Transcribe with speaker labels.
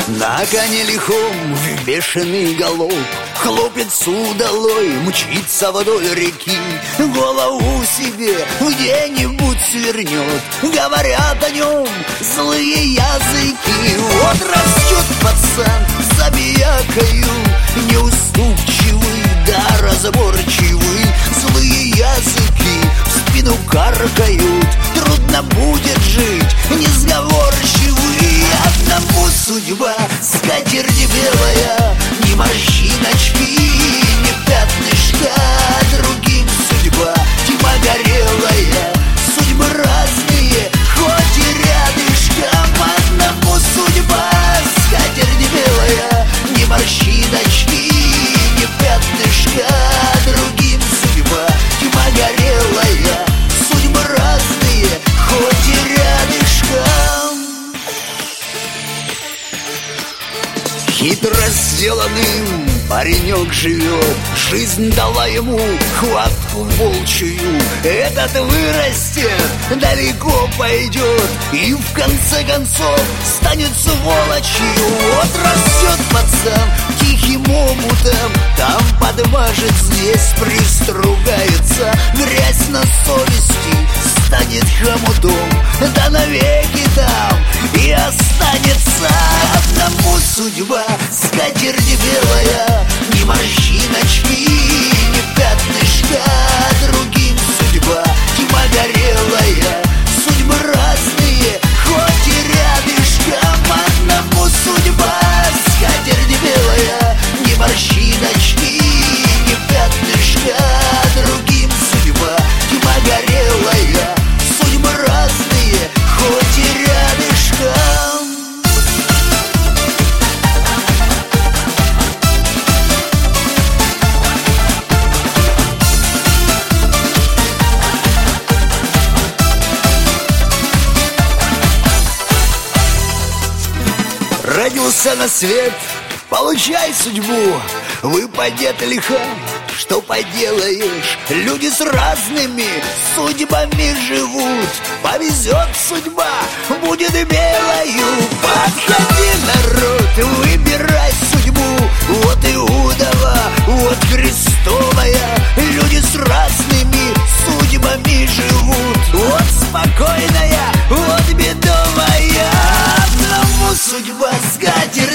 Speaker 1: На коне лихом в бешеный галоп хлопец удалой мчится вдоль реки, голову себе где-нибудь свернет. Говорят о нем злые языки. Вот растет пацан забиякою, неуступчивый да разборчивый. Злые языки в спину каркают, трудно будет жить несговорчивый. Одному судьба скатерть белая, ни морщиночки, ни пятнышка. Другим судьба тьма горелая, судьбы разные, хоть и рядышком. Одному судьба скатерть белая, ни морщиночки, ни пятнышка. Другим судьба тьма горелая, судьбы разные, хоть и рядышком. Хитро сделанным паренек живет, жизнь дала ему хватку волчью. Этот вырастет, далеко пойдет и в конце концов станет сволочью. Вот растет пацан тихим омутом, там подмажет, здесь пристругается. Грязь на совести станет хомутом, да навеки там и останется. Одному судьба скатерть белая, ни морщиночки, ни пятнышка. Другим судьба тьма горелая, судьбы разные, хоть и рядышком. Одному судьба скатерть белая, ни морщиночки, ни пятнышка. Другим судьба тьма горелая, судьбы разные, хоть и рядышком. Родился на свет, получай судьбу, выпадет лиха, что поделаешь. Люди с разными судьбами живут, повезет судьба, будет белою. Подходи, народ, выбирай судьбу, вот Иудова, вот Христовая. Люди с разными судьбами живут, вот спокойная, вот бедовая. Одному судьба скатерть